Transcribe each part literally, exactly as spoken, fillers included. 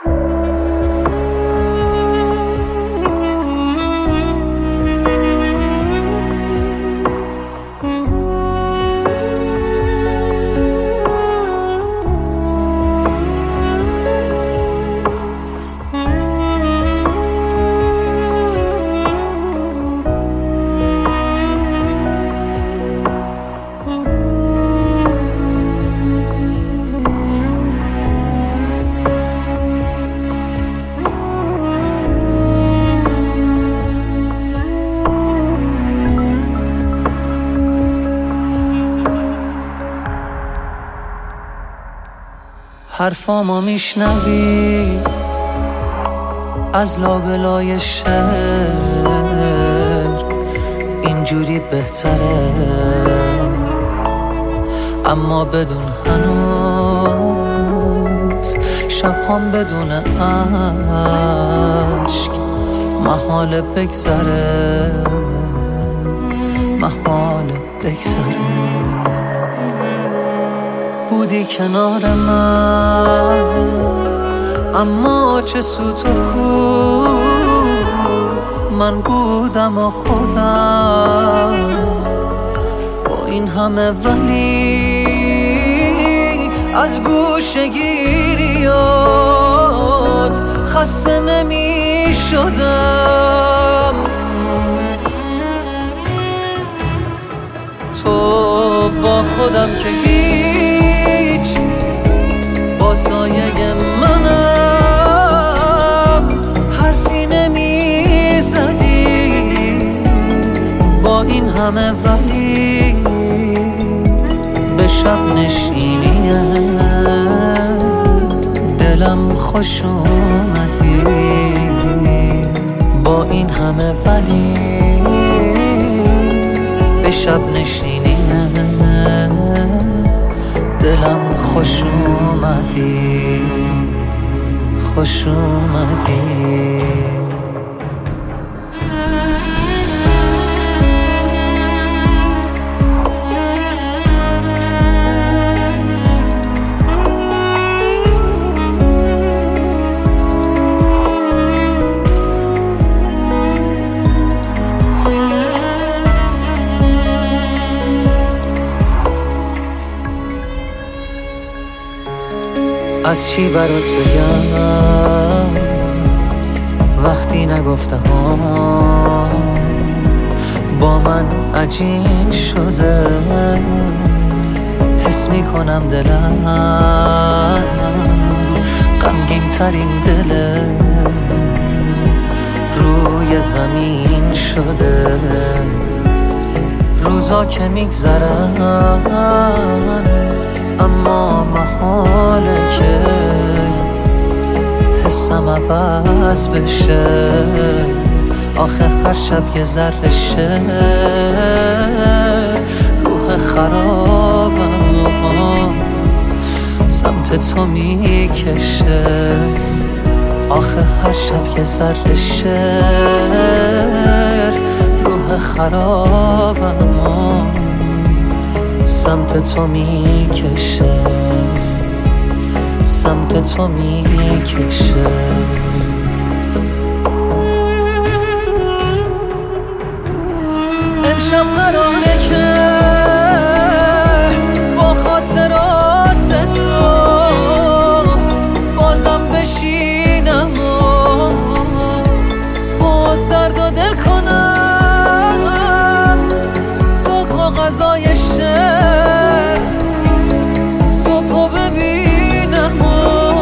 حرفامو میشنوی از لابلای شهر، اینجوری بهتره، اما بدون هنوز شبهام بدون عشق محال بگذره، محال بگذره. بودی کنار من اما چه سوت و کو، من بودم و خودم با این همه، ولی از گوشه گیریات خسته نمی شدم. تو با خودم که هیچ، با سایه منم حرفی نمی زدی با این همه، ولی به شب نشینیه دلم خوش اومدی. با این همه ولی به شب نشینیه دلم خوش اومدی، خوش اومدی. از چی برات بگم وقتی نگفته ها با من عجین شده، حس میکنم دلم غمگین ترین دل روی زمین شده. روزا که میگذرن اما محاله که حسم عوض بشه، آخه هر شب یه ذره شه روح خرابم سمت تو میکشه، آخه هر شب یه ذره شه روح خرابم سمت تو میکشه، سمت تو میکشه. امشب قراره که با خاطرات تو بازم بشینم و باز درد و دل کنم با کاغذای شعر، صبحو ببینم و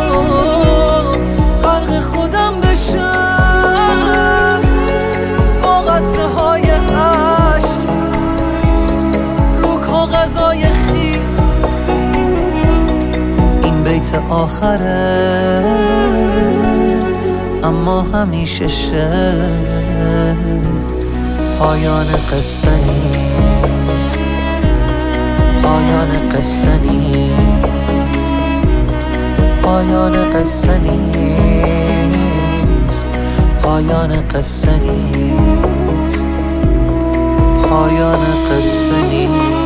غرق خودم بشم با قطره های عشق رو کاغذای خیس. این بیت آخره اما همیشه شه، پایان قصه نیست، پایان قصه نیست، پایان قصه نیست، پایان قصه نیست، پایان قصه نیست.